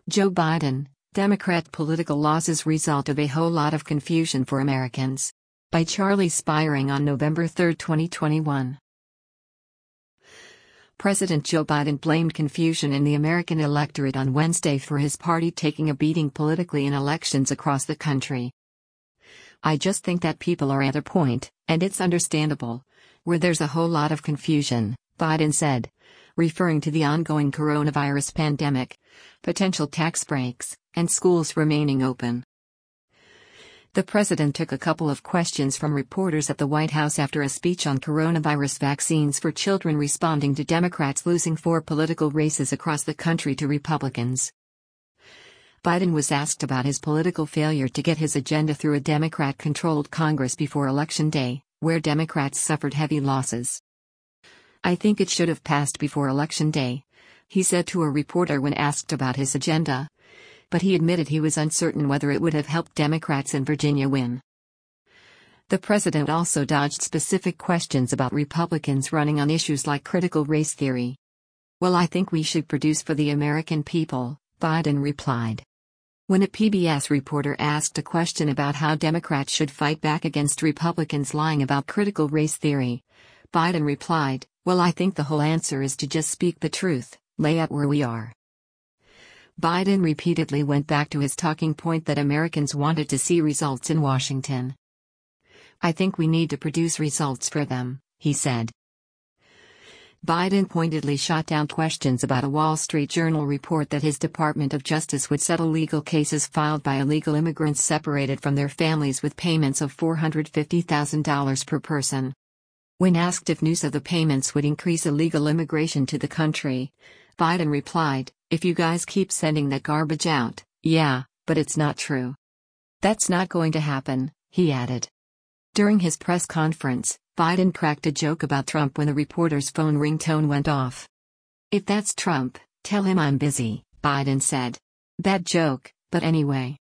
Joe Biden, Democrat political losses result of a whole lot of confusion for Americans. By Charlie Spiring on November 3, 2021. President Joe Biden blamed confusion in the American electorate on Wednesday for his party taking a beating politically in elections across the country. "I just think that people are at a point, and it's understandable, where there's a whole lot of confusion," Biden said, referring to the ongoing coronavirus pandemic, potential tax breaks, and schools remaining open. The president took a couple of questions from reporters at the White House after a speech on coronavirus vaccines for children, responding to Democrats losing 4 political races across the country to Republicans. Biden was asked about his political failure to get his agenda through a Democrat-controlled Congress before Election Day, where Democrats suffered heavy losses. "I think it should have passed before Election Day," he said to a reporter when asked about his agenda. But he admitted he was uncertain whether it would have helped Democrats in Virginia win. The president also dodged specific questions about Republicans running on issues like critical race theory. "Well, I think we should produce for the American people," Biden replied. When a PBS reporter asked a question about how Democrats should fight back against Republicans lying about critical race theory, Biden replied, "Well, I think the whole answer is to just speak the truth, lay out where we are." Biden repeatedly went back to his talking point that Americans wanted to see results in Washington. "I think we need to produce results for them," he said. Biden pointedly shot down questions about a Wall Street Journal report that his Department of Justice would settle legal cases filed by illegal immigrants separated from their families with payments of $450,000 per person. When asked if news of the payments would increase illegal immigration to the country, Biden replied, "If you guys keep sending that garbage out, yeah, but it's not true. That's not going to happen," he added. During his press conference, Biden cracked a joke about Trump when the reporter's phone ringtone went off. "If that's Trump, tell him I'm busy," Biden said. "Bad joke, but anyway."